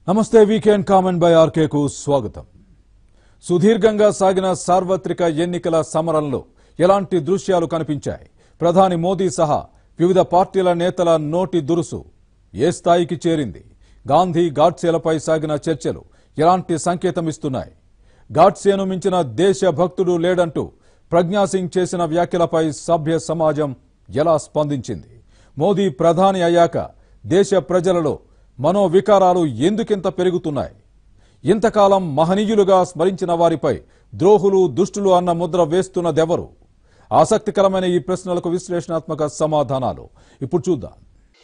నమస్తే weekend comment by RK కు స్వాగతం. సుదీర్ఘంగా సాగిన సార్వత్రిక ఎన్నికల సమరంలో ఎలాంటి దృశ్యాలు కనిపించాయి? ప్రధాని మోదీ సహా వివిధ పార్టీల నేతల నోటి దురుసు ఏ స్థాయికి చేరింది? గాంధీ గాడ్సేలపై సాగిన చర్చలు ఎలాంటి సంకేతం ఇస్తున్నాయి? గాడ్సేను మించిన దేశభక్తుడు లేడంటూ ప్రజ్ఞాసింగ్ చేసిన వ్యాఖ్యలపై సభ్య సమాజం ఎలా స్పందించింది? మోదీ ప్రధాని అయ్యాక దేశ ప్రజలలో మనోవికారాలు ఎందుకింత పెరుగుతున్నాయి? ఇంతకాలం మహనీయులుగా స్మరించిన వారిపై ద్రోహులు దుష్టులు అన్న ముద్ర వేస్తున్నదెవరు? ఆసక్తికరమైన ఈ ప్రశ్నలకు విశ్లేషణాత్మక సమాధానాలు ఇప్పుడు చూద్దాం.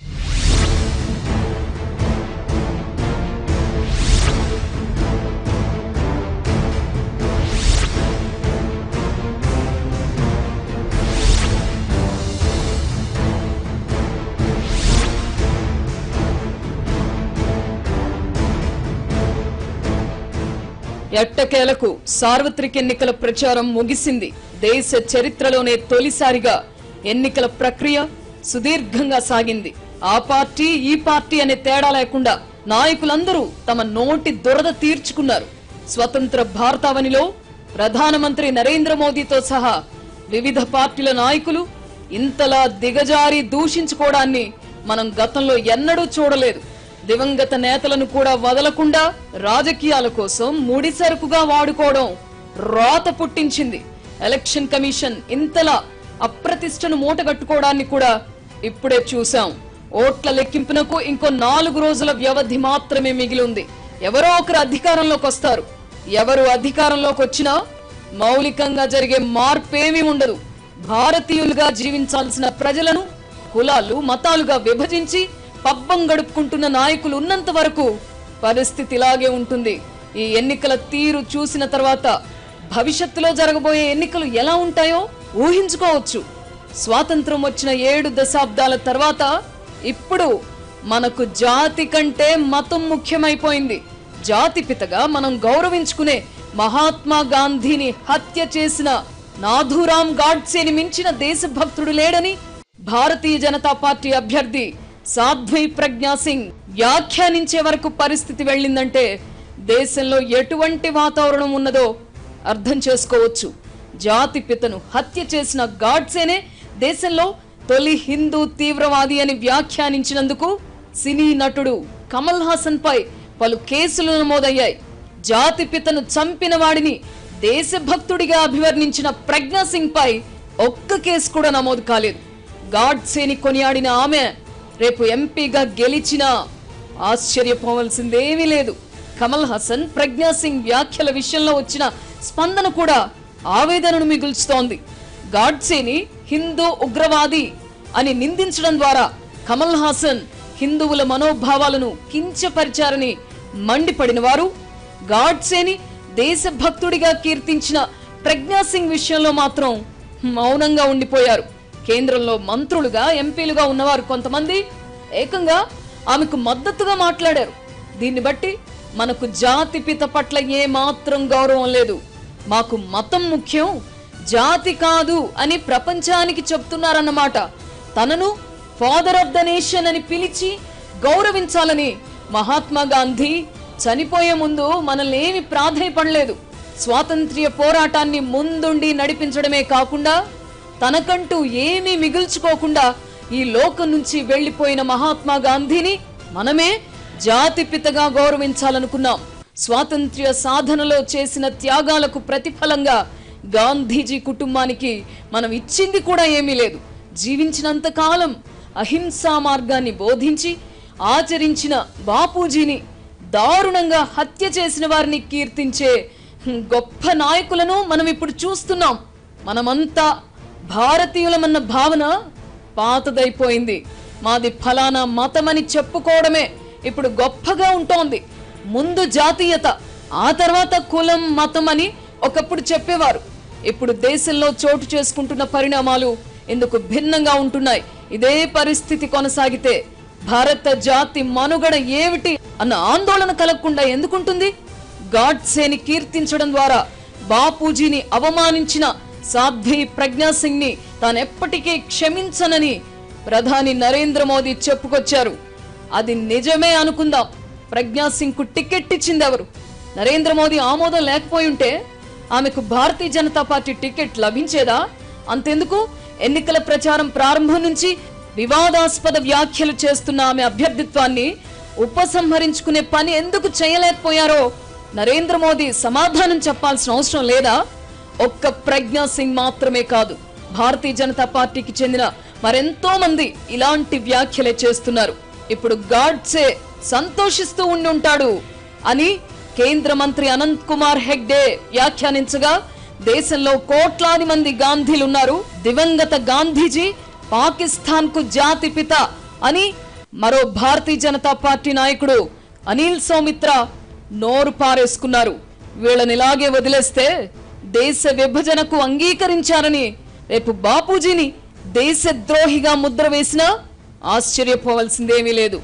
ఎట్టకేలకు సార్వత్రిక ఎన్నికల ప్రచారం ముగిసింది. దేశ చరిత్రలోనే తొలిసారిగా ఎన్నికల ప్రక్రియ సుదీర్ఘంగా సాగింది. ఆ పార్టీ ఈ పార్టీ అనే తేడా లేకుండా నాయకులందరూ తమ నోటి దురద తీర్చుకున్నారు. స్వతంత్ర భారతావనిలో ప్రధానమంత్రి నరేంద్ర మోదీతో సహా వివిధ పార్టీల నాయకులు ఇంతలా దిగజారి దూషించుకోవడాన్ని మనం గతంలో ఎన్నడూ చూడలేదు. దివంగత నేతలను కూడా వదలకుండా రాజకీయాల కోసం ముడిసరుకుగా వాడుకోవడం రోత పుట్టించింది. ఎలక్షన్ కమిషన్ ఇంతలా అప్రతిష్టను మూటగట్టుకోవడాన్ని కూడా ఇప్పుడే చూశాం. ఓట్ల లెక్కింపునకు ఇంకో 4 రోజుల వ్యవధి మాత్రమే మిగిలి ఉంది. ఎవరో ఒకరు అధికారంలోకి వస్తారు. ఎవరు అధికారంలోకి వచ్చినా మౌలికంగా జరిగే మార్పేమీ ఉండదు. భారతీయులుగా జీవించాల్సిన ప్రజలను కులాలు మతాలుగా విభజించి పబ్బం గడుపుకుంటున్న నాయకులు ఉన్నంత వరకు పరిస్థితి ఇలాగే ఉంటుంది. ఈ ఎన్నికల తీరు చూసిన తర్వాత భవిష్యత్తులో జరగబోయే ఎన్నికలు ఎలా ఉంటాయో ఊహించుకోవచ్చు. స్వాతంత్రం వచ్చిన 7 దశాబ్దాల తర్వాత ఇప్పుడు మనకు జాతి కంటే మతం ముఖ్యమైపోయింది. జాతిపితగా మనం గౌరవించుకునే మహాత్మా గాంధీని హత్య చేసిన నాథూరాం గాడ్సేని మించిన దేశభక్తుడు లేడని భారతీయ జనతా పార్టీ అభ్యర్థి సాధ్వి ప్రజ్ఞా సింగ్ వ్యాఖ్యానించే వరకు పరిస్థితి వెళ్ళిందంటే దేశంలో ఎటువంటి వాతావరణం ఉన్నదో అర్థం చేసుకోవచ్చు. జాతి పితను హత్య చేసిన గాడ్సేనే దేశంలో తొలి హిందూ తీవ్రవాది అని వ్యాఖ్యానించినందుకు సినీ నటుడు కమల్ హాసన్ పై పలు కేసులు నమోదయ్యాయి. జాతి పితను చంపిన వాడిని దేశభక్తుడిగా అభివర్ణించిన ప్రజ్ఞా సింగ్ పై ఒక్క కేసు కూడా నమోదు కాలేదు. గాడ్సేని కొనియాడిన ఆమె రేపు ఎంపీగా గెలిచినా ఆశ్చర్యపోవలసిందేమీ లేదు. కమల్ హాసన్ ప్రజ్ఞా సింగ్ వ్యాఖ్యల విషయంలో వచ్చిన స్పందన కూడా ఆవేదనను మిగుల్చుతోంది. గాడ్సేని హిందూ ఉగ్రవాది అని నిందించడం ద్వారా కమల్ హాసన్ హిందువుల మనోభావాలను కించపరిచారని మండిపడిన వారు గాడ్సేని దేశభక్తుడిగా కీర్తించిన ప్రజ్ఞా సింగ్ విషయంలో మాత్రం మౌనంగా ఉండిపోయారు. కేంద్రంలో మంత్రులుగా ఎంపీలుగా ఉన్నవారు కొంతమంది ఏకంగా ఆమెకు మద్దతుగా మాట్లాడారు. దీన్ని బట్టి మనకు జాతి పిత పట్ల ఏ మాత్రం గౌరవం లేదు. మాకు మతం ముఖ్యం, జాతి కాదు అని ప్రపంచానికి చెప్తున్నారన్నమాట. తనను ఫాదర్ ఆఫ్ ద నేషన్ అని పిలిచి గౌరవించాలని మహాత్మా గాంధీ చనిపోయే ముందు మనల్ని ఏమి ప్రాధాయపడలేదు. స్వాతంత్ర్య పోరాటాన్ని ముందుండి నడిపించడమే కాకుండా తనకంటూ ఏమీ మిగుల్చుకోకుండా ఈ లోకం నుంచి వెళ్లిపోయిన మహాత్మా గాంధీని మనమే జాతిపితగా గౌరవించాలనుకున్నాం. స్వాతంత్ర్య సాధనలో చేసిన త్యాగాలకు ప్రతిఫలంగా గాంధీజీ కుటుంబానికి మనం ఇచ్చింది కూడా ఏమీ లేదు. జీవించినంత కాలం అహింసా మార్గాన్ని బోధించి ఆచరించిన బాపూజీని దారుణంగా హత్య చేసిన వారిని కీర్తించే గొప్ప నాయకులను మనం ఇప్పుడు చూస్తున్నాం. మనమంతా భారతీయులమన్న భావన పాతదైపోయింది. మాది ఫలానా మతమని చెప్పుకోవడమే ఇప్పుడు గొప్పగా ఉంటోంది. ముందు జాతీయత, ఆ తర్వాత కులం మతం అని ఒకప్పుడు చెప్పేవారు. ఇప్పుడు దేశంలో చోటు చేసుకుంటున్న పరిణామాలు ఇందుకు భిన్నంగా ఉంటున్నాయి. ఇదే పరిస్థితి కొనసాగితే భారత జాతి మనుగడ ఏమిటి అన్న ఆందోళన కలగకుండా ఎందుకుంటుంది? గాడ్సేని కీర్తించడం ద్వారా బాపూజీని అవమానించిన సాధ్వి ప్రజ్ఞా సింగ్ ని తానెప్పటికీ క్షమించనని ప్రధాని నరేంద్ర మోదీ చెప్పుకొచ్చారు. అది నిజమే అనుకుందాం. ప్రజ్ఞా సింగ్ కు టికెట్ ఇచ్చింది ఎవరు? నరేంద్ర మోదీ ఆమోదం లేకపోయి ఉంటే ఆమెకు భారతీయ జనతా పార్టీ టికెట్ లభించేదా? అంతెందుకు, ఎన్నికల ప్రచారం ప్రారంభం నుంచి వివాదాస్పద వ్యాఖ్యలు చేస్తున్న ఆమె అభ్యర్థిత్వాన్ని ఉపసంహరించుకునే పని ఎందుకు చేయలేకపోయారో నరేంద్ర మోదీ సమాధానం చెప్పాల్సిన అవసరం లేదా? ఒక్క ప్రజ్ఞా సింగ్ మాత్రమే కాదు, భారతీయ జనతా పార్టీకి చెందిన మరెంతో మంది ఇలాంటి వ్యాఖ్యలే చేస్తున్నారు. ఇప్పుడు గాడ్సే సంతోషిస్తూ ఉండుంటాడు అని కేంద్ర మంత్రి అనంత్ కుమార్ హెగ్డే వ్యాఖ్యానించగా, దేశంలో కోట్లాది మంది గాంధీలున్నారు, దివంగత గాంధీజీ పాకిస్తాన్ కు జాతి పిత అని మరో భారతీయ జనతా పార్టీ నాయకుడు అనిల్ సౌమిత్ర నోరు పారేసుకున్నారు. వీళ్ళని ఇలాగే వదిలేస్తే దేశ విభజనకు అంగీకరించారని రేపు బాపూజీని దేశద్రోహిగా ముద్ర వేసినా ఆశ్చర్యపోవాల్సిందేమీ లేదు.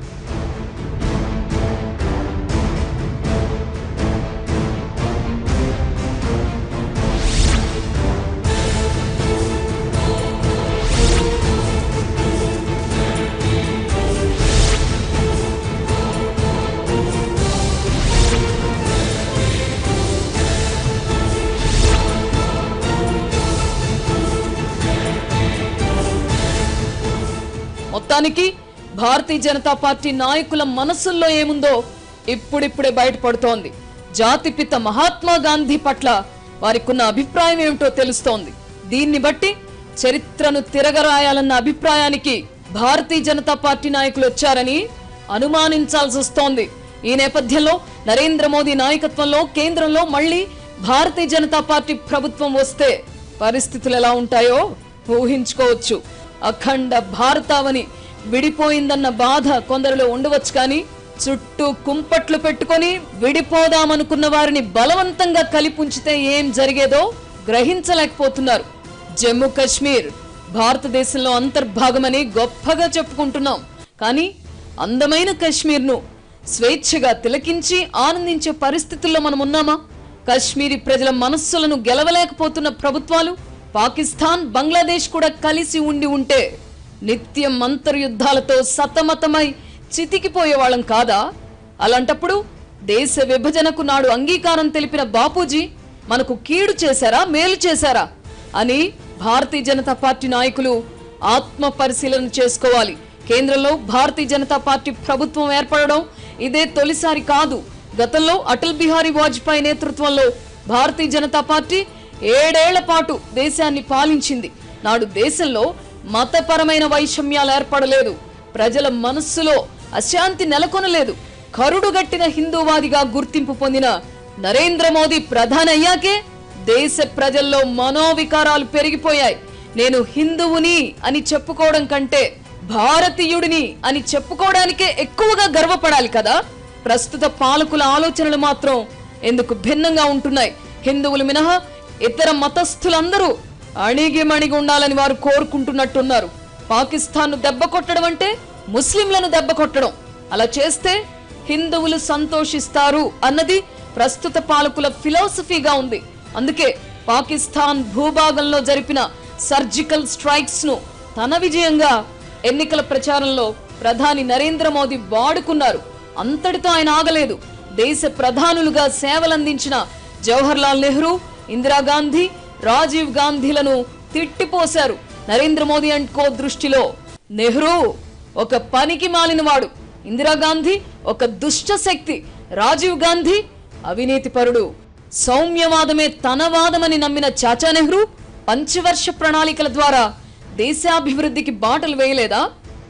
మొత్తానికి భారతీయ జనతా పార్టీ నాయకుల మనసుల్లో ఏముందో ఇప్పుడిప్పుడే బయటపడుతోంది. జాతిపిత మహాత్మా గాంధీ పట్ల వారికున్న అభిప్రాయం ఏమిటో తెలుస్తోంది. దీన్ని బట్టి చరిత్రను తిరగరాయాలన్న అభిప్రాయానికి భారతీయ జనతా పార్టీ నాయకులు వచ్చారని అనుమానించాల్సి వస్తోంది. ఈ నేపథ్యంలో నరేంద్ర మోదీ నాయకత్వంలో కేంద్రంలో మళ్లీ భారతీయ జనతా పార్టీ ప్రభుత్వం వస్తే పరిస్థితులు ఎలా ఉంటాయో ఊహించుకోవచ్చు. అఖండ భారతావని విడిపోయిందన్న బాధ కొందరిలో ఉండవచ్చు, కానీ చుట్టూ కుంపట్లు పెట్టుకొని విడిపోదామనుకున్న వారిని బలవంతంగా కలిపుంచితే ఏం జరిగేదో గ్రహించలేకపోతున్నారు. జమ్మూ కాశ్మీర్ భారతదేశంలో అంతర్భాగమని గొప్పగా చెప్పుకుంటున్నాం, కానీ అందమైన కాశ్మీర్ను స్వేచ్ఛగా తిలకించి ఆనందించే పరిస్థితుల్లో మనం ఉన్నామా? కాశ్మీరీ ప్రజల మనస్సులను గెలవలేకపోతున్న ప్రభుత్వాలు పాకిస్తాన్, బంగ్లాదేశ్ కూడా కలిసి ఉంటే నిత్యం అంతర్యుద్ధాలతో సతమతమై చితికిపోయేవాళ్ళం కాదా? అలాంటప్పుడు దేశ విభజనకు నాడు అంగీకారం తెలిపిన బాపూజీ మనకు కీడు చేశారా, మేలు చేశారా అని భారతీయ జనతా పార్టీ నాయకులు ఆత్మ పరిశీలన చేసుకోవాలి. కేంద్రంలో భారతీయ జనతా పార్టీ ప్రభుత్వం ఏర్పడడం ఇదే తొలిసారి కాదు. గతంలో అటల్ బిహారీ వాజ్పేయి నేతృత్వంలో భారతీయ జనతా పార్టీ 7 ఏళ్ల పాటు దేశాన్ని పాలించింది. నాడు దేశంలో మతపరమైన వైషమ్యాలు ఏర్పడలేదు, ప్రజల మనస్సులో అశాంతి నెలకొనలేదు. కరుడుగట్టిన హిందూవాదిగా గుర్తింపు పొందిన నరేంద్ర మోదీ ప్రధాని అయ్యాకే దేశ ప్రజల్లో మనోవికారాలు పెరిగిపోయాయి. నేను హిందువుని అని చెప్పుకోవడం కంటే భారతీయుడిని అని చెప్పుకోవడానికే ఎక్కువగా గర్వపడాలి కదా. ప్రస్తుత పాలకుల ఆలోచనలు మాత్రం ఎందుకు భిన్నంగా ఉంటున్నాయి? హిందువులు మినహా ఇతర మతస్థులందరూ అణిగిమణిగి ఉండాలని వారు కోరుకుంటున్నట్టున్నారు. పాకిస్తాన్ దెబ్బ కొట్టడం అంటే ముస్లింలను దెబ్బ కొట్టడం. అలా చేస్తే హిందువులు సంతోషిస్తారు అన్నది ప్రస్తుత పాలకుల ఫిలాసఫీగా ఉంది. అందుకే పాకిస్తాన్ భూభాగంలో జరిపిన సర్జికల్ స్ట్రైక్స్ ను తన విజయంగా ఎన్నికల ప్రచారంలో ప్రధాని నరేంద్ర మోదీ వాడుకున్నారు. అంతటితో ఆయన ఆగలేదు. దేశ ప్రధానులుగా సేవలందించిన జవహర్ లాల్ నెహ్రూ, ఇందిరాగాంధీ, రాజీవ్ గాంధీలను తిట్టిపోశారు. నరేంద్ర మోదీ అండ్ కో దృష్టిలో నెహ్రూ ఒక పనికి మాలినవాడు, ఇందిరాగాంధీ ఒక దుష్ట శక్తి, రాజీవ్ గాంధీ అవినీతిపరుడు. సౌమ్యవాదమే తన వాదమని నమ్మిన చాచా నెహ్రూ పంచవర్ష ప్రణాళికల ద్వారా దేశాభివృద్ధికి బాటలు వేయలేదా?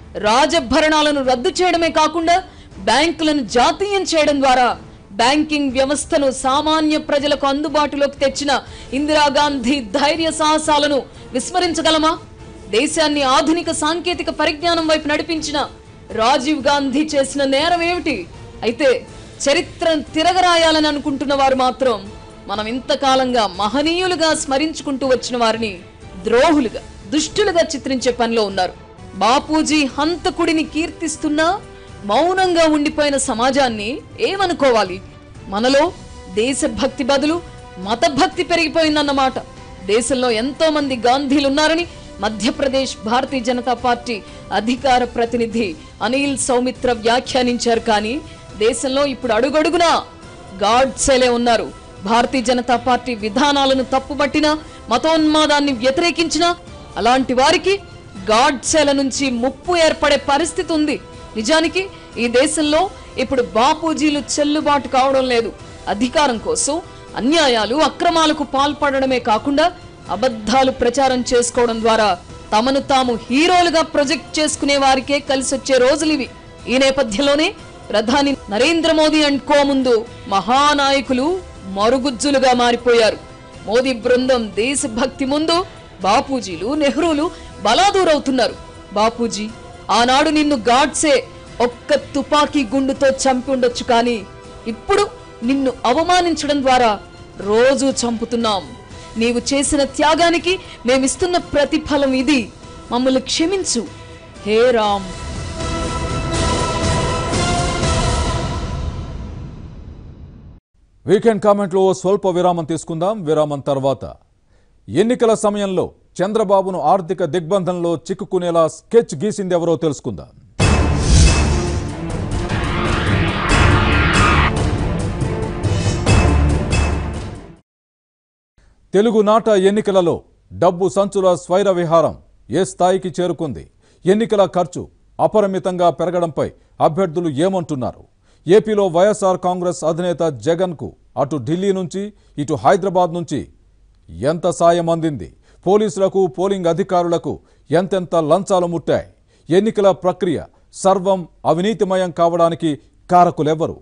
రాజభరణాలను రద్దు చేయడమే కాకుండా బ్యాంకులను జాతీయం చేయడం ద్వారా బ్యాంకింగ్ వ్యవస్థను సామాన్య ప్రజలకు అందుబాటులోకి తెచ్చిన ఇందిరాగాంధీ ధైర్య సాహసాలను విస్మరించగలమా? దేశాన్ని ఆధునిక సాంకేతిక పరిజ్ఞానం వైపు నడిపించిన రాజీవ్ గాంధీ చేసిన నేరం ఏమిటి? అయితే చరిత్రను తిరగరాయాలని అనుకుంటున్న వారు మాత్రం మనం ఇంతకాలంగా మహనీయులుగా స్మరించుకుంటూ వచ్చిన వారిని ద్రోహులుగా, దుష్టులుగా చిత్రించే పనిలో ఉన్నారు. బాపూజీ హంతకుడిని కీర్తిస్తున్నా మౌనంగా ఉండిపోయిన సమాజాన్ని ఏమనుకోవాలి? మనలో దేశభక్తి బదులు మతభక్తి పెరిగిపోయిందన్నమాట. దేశంలో ఎంతో మంది గాంధీలున్నారని మధ్యప్రదేశ్ భారతీయ జనతా పార్టీ అధికార ప్రతినిధి అనిల్ సౌమిత్ర వ్యాఖ్యానించారు. కానీ దేశంలో ఇప్పుడు అడుగడుగునా గాడ్సేలే ఉన్నారు. భారతీయ జనతా పార్టీ విధానాలను తప్పుబట్టినా, మతోన్మాదాన్ని వ్యతిరేకించినా అలాంటి వారికి గాడ్సేల నుంచి ముప్పు ఏర్పడే పరిస్థితి ఉంది. నిజానికి ఈ దేశంలో ఇప్పుడు బాపూజీలు చెల్లుబాటు కావడం లేదు. అధికారం కోసం అన్యాయాలు, అక్రమాలకు పాల్పడడమే కాకుండా అబద్ధాలు ప్రచారం చేసుకోవడం ద్వారా తమను తాము హీరోలుగా ప్రొజెక్ట్ చేసుకునే వారికే కలిసొచ్చే రోజులివి. ఈ నేపథ్యంలోనే ప్రధాని నరేంద్ర మోదీ అండ్ కో ముందు మహానాయకులు మరుగుజ్జులుగా మారిపోయారు. మోదీ బృందం దేశభక్తి ముందు బాపూజీలు, నెహ్రూలు బలాదూరవుతున్నారు. బాపూజీ, ఆనాడు నిన్ను గాడ్సే ఒక్క తుపాకీ గుండుతో చంపి ఉండొచ్చు, కానీ ఇప్పుడు నిన్ను అవమానించడం ద్వారా రోజు చంపుతున్నాం. నీవు చేసిన త్యాగానికి మేమిస్తున్న ప్రతిఫలం ఇది. మమ్మల్ని క్షమించు హే రామ్. వీకెండ్ కామెంట్లో స్వల్ప విరామం తీసుకుందాం. విరామం తర్వాత ఎన్నికల సమయంలో చంద్రబాబును ఆర్థిక దిగ్బంధంలో చిక్కుకునేలా స్కెచ్ గీసిందెవరో తెలుసుకుందాం. తెలుగునాట ఎన్నికలలో డబ్బు సంచుల స్వైర విహారం ఏ స్థాయికి చేరుకుంది? ఎన్నికల ఖర్చు అపరిమితంగా పెరగడంపై అభ్యర్థులు ఏమంటున్నారు? ఏపీలో వైఎస్ఆర్ కాంగ్రెస్ అధినేత జగన్కు అటు ఢిల్లీ నుంచి ఇటు హైదరాబాద్ నుంచి ఎంత సాయం అందింది? పోలీసులకు, పోలింగ్ అధికారులకు ఎంతెంత లంచాలు ముట్టాయి? ఎన్నికల ప్రక్రియ సర్వం అవినీతిమయం కావడానికి కారకులెవ్వరు?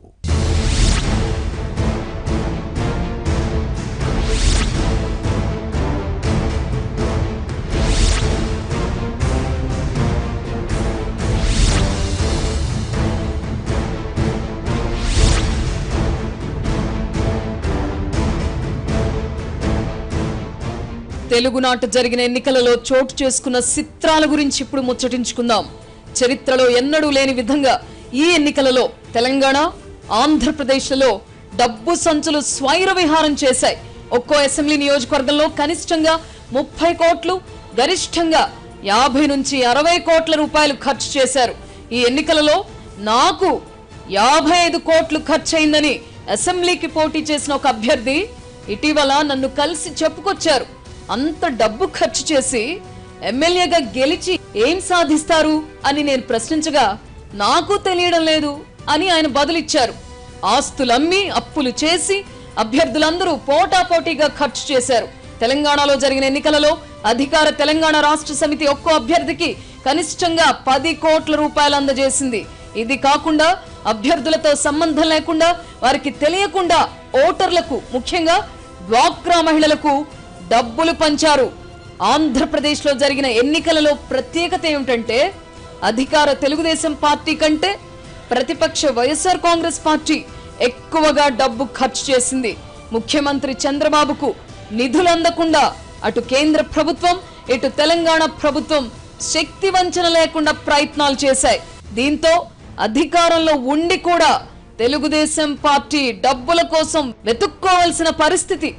తెలుగునాట జరిగిన ఎన్నికలలో చోటు చేసుకున్న చిత్రాల గురించి ఇప్పుడు ముచ్చటించుకుందాం. చరిత్రలో ఎన్నడూ లేని విధంగా ఈ ఎన్నికలలో తెలంగాణ, ఆంధ్రప్రదేశ్లలో డబ్బు సంచులు స్వైర విహారం చేశాయి. ఒక్కో అసెంబ్లీ నియోజకవర్గంలో కనిష్టంగా 30 కోట్లు, గరిష్టంగా 50 నుంచి 60 కోట్ల రూపాయలు ఖర్చు చేశారు. ఈ ఎన్నికలలో నాకు 55 కోట్లు ఖర్చయిందని అసెంబ్లీకి పోటీ చేసిన ఒక అభ్యర్థి ఇటీవల నన్ను కలిసి చెప్పుకొచ్చారు. అంత డబ్బు ఖర్చు చేసి ఎమ్మెల్యేగా గెలిచి ఏం సాధిస్తారు అని నేను ప్రశ్నించగా నాకు తెలియడం లేదు అని ఆయన బదులిచ్చారు. ఆస్తులమ్మి, అప్పులు చేసి అభ్యర్థులందరూ పోటాపోటీగా ఖర్చు చేశారు. తెలంగాణలో జరిగిన ఎన్నికలలో అధికార తెలంగాణ రాష్ట్ర సమితి ఒక్కో అభ్యర్థికి కనిష్టంగా 10 కోట్ల రూపాయలు అందజేసింది. ఇది కాకుండా అభ్యర్థులతో సంబంధం లేకుండా, వారికి తెలియకుండా ఓటర్లకు, ముఖ్యంగా డ్వాక్రా మహిళలకు డబ్బులు పంచారు. ఆంధ్రప్రదేశ్ లో జరిగిన ఎన్నికలలో ప్రత్యేకత ఏమిటంటే అధికార తెలుగుదేశం పార్టీ కంటే ప్రతిపక్ష వైఎస్ఆర్ కాంగ్రెస్ పార్టీ ఎక్కువగా డబ్బు ఖర్చు చేసింది. ముఖ్యమంత్రి చంద్రబాబుకు నిధులు అందకుండా అటు కేంద్ర ప్రభుత్వం, ఇటు తెలంగాణ ప్రభుత్వం శక్తి వంచన లేకుండా ప్రయత్నాలు చేశాయి. దీంతో అధికారంలో ఉండి కూడా తెలుగుదేశం పార్టీ డబ్బుల కోసం వెతుక్కోవాల్సిన పరిస్థితి.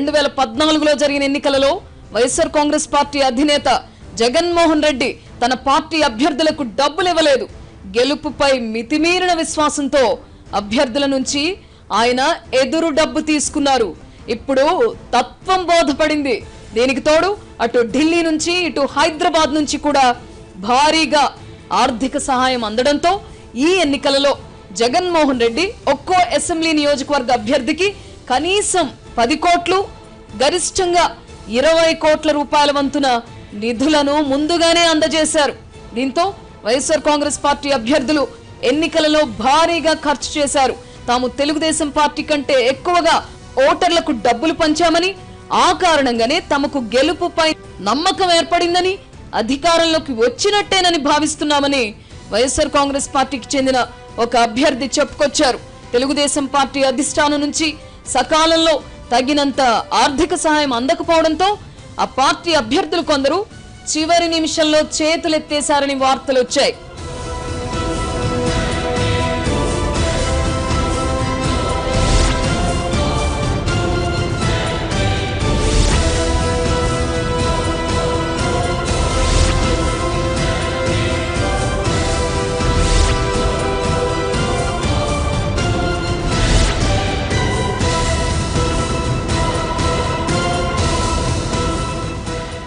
2014లో జరిగిన ఎన్నికలలో వైఎస్ఆర్ కాంగ్రెస్ పార్టీ అధినేత జగన్మోహన్ రెడ్డి తన పార్టీ అభ్యర్థులకు డబ్బులు ఇవ్వలేదు. గెలుపుపై మితిమీరిన విశ్వాసంతో అభ్యర్థుల నుంచి ఆయన ఎదురు డబ్బు తీసుకున్నారు. ఇప్పుడు తత్వం బోధపడింది. దీనికి తోడు అటు ఢిల్లీ నుంచి ఇటు హైదరాబాద్ నుంచి కూడా భారీగా ఆర్థిక సహాయం అందడంతో ఈ ఎన్నికలలో జగన్మోహన్ రెడ్డి ఒక్కో అసెంబ్లీ నియోజకవర్గ అభ్యర్థికి కనీసం 10 కోట్లు, గరిష్టంగా 20 కోట్ల రూపాయల వంతున నిధులను ముందుగానే అందజేశారు. దీంతో వైఎస్ఆర్ కాంగ్రెస్ పార్టీ అభ్యర్థులు ఎన్నికలలో భారీగా ఖర్చు చేశారు. తాము తెలుగుదేశం పార్టీ కంటే ఎక్కువగా ఓటర్లకు డబ్బులు పంచామని, ఆ కారణంగానే తమకు గెలుపుపై నమ్మకం ఏర్పడిందని, అధికారంలోకి వచ్చినట్టేనని భావిస్తున్నామని వైఎస్ఆర్ కాంగ్రెస్ పార్టీకి చెందిన ఒక అభ్యర్థి చెప్పుకొచ్చారు. తెలుగుదేశం పార్టీ అధిష్టానం నుంచి సకాలంలో తగినంత ఆర్థిక సహాయం అందకపోవడంతో ఆ పార్టీ అభ్యర్థులు కొందరు చివరి నిమిషంలో చేతులెత్తేశారని వార్తలు వచ్చాయి.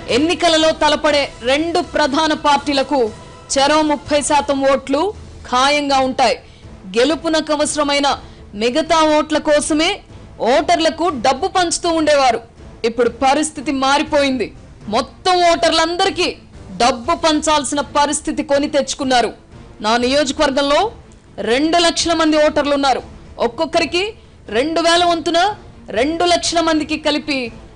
ఎన్నికలలో తలపడే రెండు ప్రధాన పార్టీలకు చెరో 30% ఓట్లు ఖాయంగా ఉంటాయి. గెలుపునకు అవసరమైన మిగతా ఓట్ల కోసమే ఓటర్లకు డబ్బు పంచుతూ ఉండేవారు. ఇప్పుడు పరిస్థితి మారిపోయింది. మొత్తం ఓటర్లందరికీ డబ్బు పంచాల్సిన పరిస్థితి కొని తెచ్చుకున్నారు. నా నియోజకవర్గంలో 2 లక్షల మంది ఓటర్లు ఉన్నారు. ఒక్కొక్కరికి 2000 వంతున 2 లక్షల మందికి కలిపి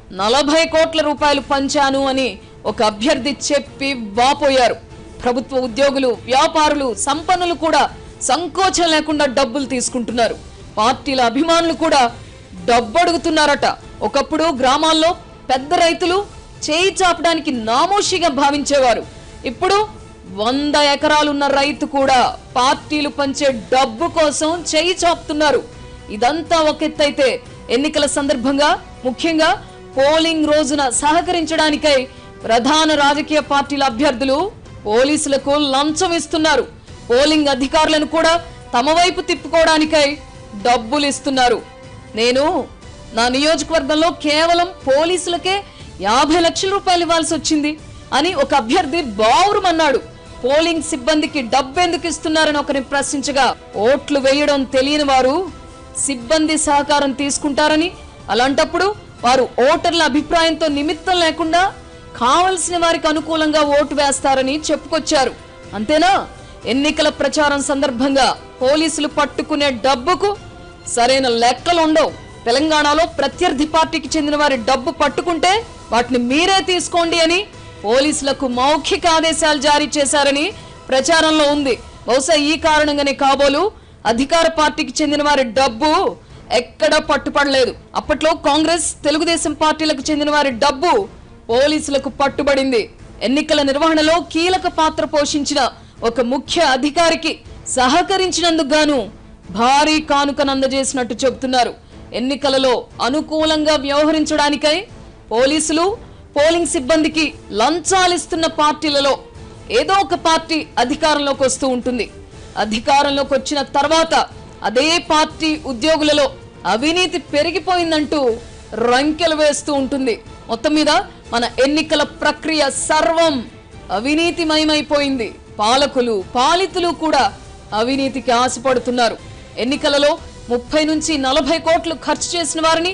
40 కోట్ల రూపాయలు పంచాను అని ఒక అభ్యర్థి చెప్పి వాపోయారు. ప్రభుత్వ ఉద్యోగులు, వ్యాపారులు, సంపన్నులు కూడా సంకోచం లేకుండా డబ్బులు తీసుకుంటున్నారు. పార్టీల అభిమానులు కూడా డబ్బు అడుగుతున్నారట. ఒకప్పుడు గ్రామాల్లో పెద్ద రైతులు చేయి చాపడానికి నామోషిగా భావించేవారు. ఇప్పుడు 100 ఎకరాలున్న రైతు కూడా పార్టీలు పంచే డబ్బు కోసం చేయి చాపుతున్నారు. ఇదంతా ఒక ఎత్తైతే ఎన్నికల సందర్భంగా ముఖ్యంగా పోలింగ్ రోజున సహకరించడానికై ప్రధాన రాజకీయ పార్టీల అభ్యర్థులు పోలీసులకు లంచం ఇస్తున్నారు. పోలింగ్ అధికారులను కూడా తమ వైపు తిప్పుకోవడానికై డబ్బులు ఇస్తున్నారు. నేను నా నియోజకవర్గంలో కేవలం పోలీసులకే 50 లక్షల రూపాయలు ఇవ్వాల్సి వచ్చింది అని ఒక అభ్యర్థి బావురుమన్నాడు. పోలింగ్ సిబ్బందికి డబ్బు ఎందుకు ఇస్తున్నారని ఒకరిని ప్రశ్నించగా, ఓట్లు వేయడం తెలియని వారు సిబ్బంది సహకారం తీసుకుంటారని, అలాంటప్పుడు వారు ఓటర్ల అభిప్రాయంతో నిమిత్తం లేకుండా కావలసిన వారికి అనుకూలంగా ఓటు వేస్తారని చెప్పుకొచ్చారు. అంతేనా? ఎన్నికల ప్రచారం సందర్భంగా పోలీసులు పట్టుకునే డబ్బుకు సరైన లెక్కలు ఉండవు. తెలంగాణలో ప్రత్యర్థి పార్టీకి చెందిన వారి డబ్బు పట్టుకుంటే వాటిని మీరే తీసుకోండి అని పోలీసులకు మౌఖిక ఆదేశాలు జారీ చేశారని ప్రచారంలో ఉంది. బహుశా ఈ కారణంగానే కాబోలు అధికార పార్టీకి చెందిన వారి డబ్బు ఎక్కడా పట్టుపడలేదు. అప్పట్లో కాంగ్రెస్, తెలుగుదేశం పార్టీలకు చెందిన వారి డబ్బు పోలీసులకు పట్టుబడింది. ఎన్నికల నిర్వహణలో కీలక పాత్ర పోషించిన ఒక ముఖ్య అధికారికి సహకరించినందుకు గాను భారీ కానుకను అందజేసినట్టు చెబుతున్నారు. ఎన్నికలలో అనుకూలంగా వ్యవహరించడానికై పోలీసులు, పోలింగ్ సిబ్బందికి లంచాలిస్తున్న పార్టీలలో ఏదో ఒక పార్టీ అధికారంలోకి వస్తూ ఉంటుంది. అధికారంలోకి వచ్చిన తర్వాత అదే పార్టీ ఉద్యోగులలో అవినీతి పెరిగిపోయిందంటూ రంకెలు వేస్తూ ఉంటుంది. మొత్తం మీద మన ఎన్నికల ప్రక్రియ సర్వం అవినీతిమయమైపోయింది. పాలకులు, పాలితులు కూడా అవినీతికి ఆశపడుతున్నారు. ఎన్నికలలో 30 నుంచి 40 కోట్లు ఖర్చు చేసిన వారిని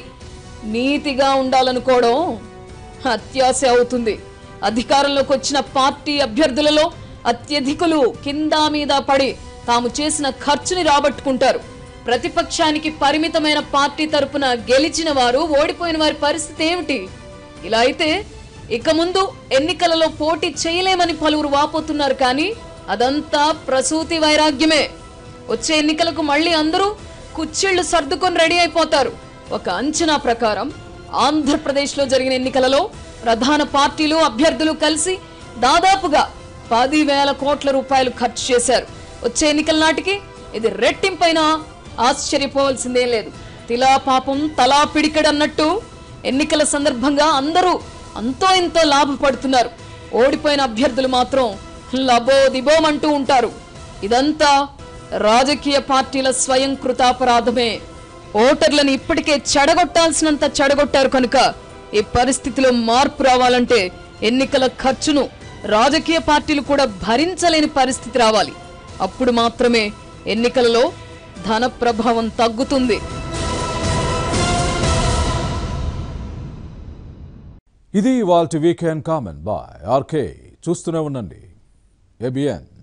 నీతిగా ఉండాలనుకోవడం అత్యాశ అవుతుంది. అధికారంలోకి వచ్చిన పార్టీ అభ్యర్థులలో అత్యధికులు కింద మీద పడి తాము చేసిన ఖర్చుని రాబట్టుకుంటారు. ప్రతిపక్షానికి పరిమితమైన పార్టీ తరపున గెలిచిన వారు ఓడిపోయిన వారి పరిస్థితి ఏమిటి? ఇలా అయితే ఇక ముందు ఎన్నికలలో పోటీ చేయలేమని పలువురు వాపోతున్నారు. కానీ అదంతా ప్రసూతి వైరాగ్యమే. వచ్చే ఎన్నికలకు మళ్ళీ అందరూ కుచ్చిళ్లు సర్దుకొని రెడీ అయిపోతారు. ఒక అంచనా ప్రకారం ఆంధ్రప్రదేశ్లో జరిగిన ఎన్నికలలో ప్రధాన పార్టీలు, అభ్యర్థులు కలిసి దాదాపుగా 10,000 కోట్ల రూపాయలు ఖర్చు చేశారు. వచ్చే ఎన్నికల నాటికి ఇది రెట్టింపైనా ఆశ్చర్యపోవాల్సిందేం లేదు. తిలా పాపం తలా పిడికడన్నట్టు ఎన్నికల సందర్భంగా అందరూ అంతో ఎంతో లాభపడుతున్నారు. ఓడిపోయిన అభ్యర్థులు మాత్రం లబోదిబోమంటూ ఉంటారు. ఇదంతా రాజకీయ పార్టీల స్వయం కృతాపరాధమే. ఓటర్లను ఇప్పటికే చెడగొట్టాల్సినంత చెడగొట్టారు కనుక ఈ పరిస్థితిలో మార్పు రావాలంటే ఎన్నికల ఖర్చును రాజకీయ పార్టీలు కూడా భరించలేని పరిస్థితి రావాలి. అప్పుడు మాత్రమే ఎన్నికలలో ధన ప్రభావం తగ్గుతుంది. ఇది ఇవాల్టి వీకెండ్ కామెంట్ బై ఆర్కే. చూస్తూనే ఉండండి ABN.